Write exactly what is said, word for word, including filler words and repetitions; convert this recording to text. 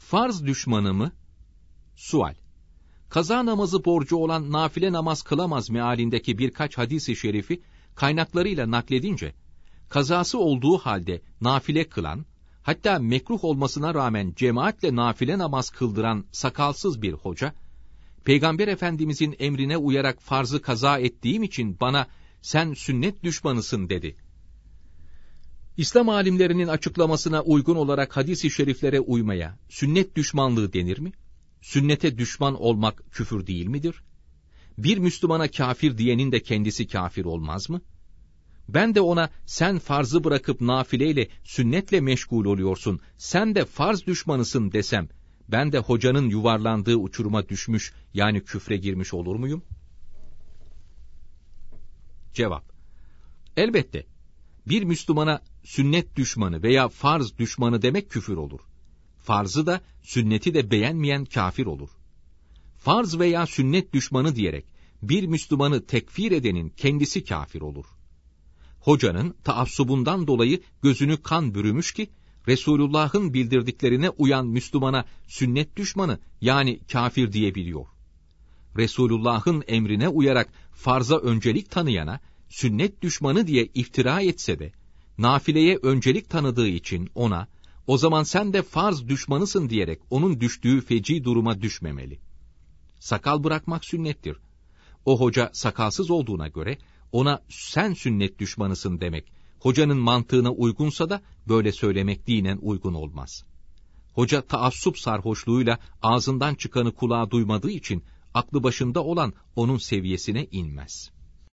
Farz düşmanı mı? Sual. Kaza namazı borcu olan nafile namaz kılamaz mealindeki birkaç hadis-i şerifi kaynaklarıyla nakledince, kazası olduğu halde nafile kılan, hatta mekruh olmasına rağmen cemaatle nafile namaz kıldıran sakalsız bir hoca, Peygamber Efendimizin emrine uyarak farzı kaza ettiğim için bana sen sünnet düşmanısın dedi. İslam alimlerinin açıklamasına uygun olarak hadis-i şeriflere uymaya sünnet düşmanlığı denir mi? Sünnete düşman olmak küfür değil midir? Bir Müslümana kafir diyenin de kendisi kafir olmaz mı? Ben de ona sen farzı bırakıp nafileyle, sünnetle meşgul oluyorsun, sen de farz düşmanısın desem, ben de hocanın yuvarlandığı uçuruma düşmüş, yani küfre girmiş olur muyum? Cevap. Elbette, bir Müslümana sünnet düşmanı veya farz düşmanı demek küfür olur. Farzı da, sünneti de beğenmeyen kafir olur. Farz veya sünnet düşmanı diyerek, bir Müslümanı tekfir edenin kendisi kafir olur. Hocanın taassubundan dolayı gözünü kan bürümüş ki, Resulullah'ın bildirdiklerine uyan Müslümana sünnet düşmanı, yani kafir diyebiliyor. Resulullah'ın emrine uyarak farza öncelik tanıyana, sünnet düşmanı diye iftira etse de, nafileye öncelik tanıdığı için ona, o zaman sen de farz düşmanısın diyerek onun düştüğü feci duruma düşmemeli. Sakal bırakmak sünnettir. O hoca sakalsız olduğuna göre, ona sen sünnet düşmanısın demek, hocanın mantığına uygunsa da böyle söylemek dinen uygun olmaz. Hoca taassup sarhoşluğuyla ağzından çıkanı kulağa duymadığı için, aklı başında olan onun seviyesine inmez.